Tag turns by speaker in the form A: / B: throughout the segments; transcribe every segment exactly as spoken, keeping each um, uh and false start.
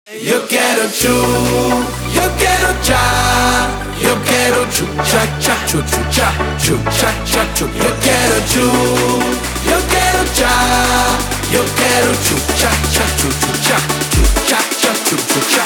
A: Eu quero tchu, eu quero tchá, eu quero tchu tchá tchá tchu tchu tchá, tchu tchá tchá tchu. Eu quero tchu, eu quero tchá, eu quero tchu tchá tchá tchu tchu tchá, tchu tchá tchá tchu tchu tchá.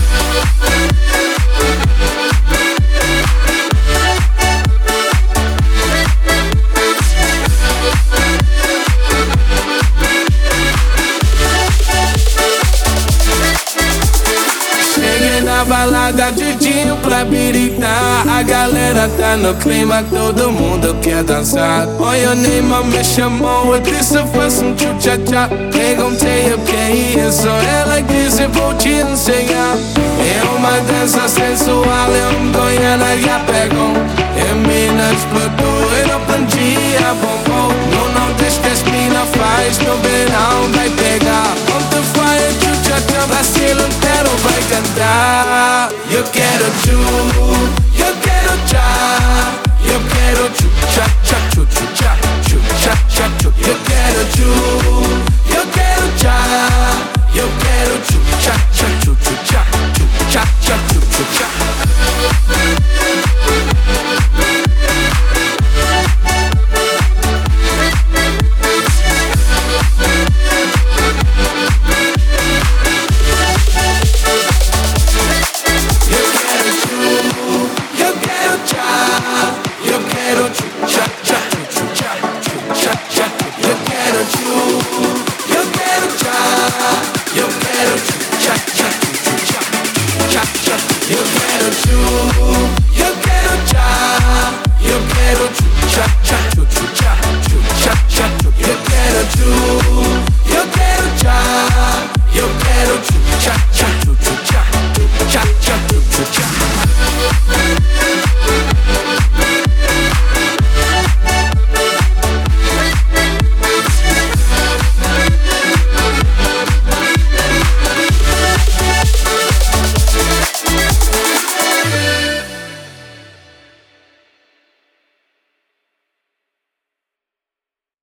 A: Na balada de Dinho pra biritar, a galera tá no clima, todo mundo quer dançar. Olha, Neymar me chamou, eu disse eu faço um tchu-tchá-tchá. Perguntei o que é isso, ela disse vou te ensinar. É uma dança sensual, é um Goiânia e a pegam. É Minas explodiu, e no Pandia bombou. No Nordeste as mina faz, no verão vai pegar. Onde vai o tchu-tchá-tchá, Brasil inteiro vai cantar. Eu quero tchu, eu quero tchá, eu quero tchu tchá tchá tchu tchu tchá, tchu tchá tchá tchu. Eu quero tchu.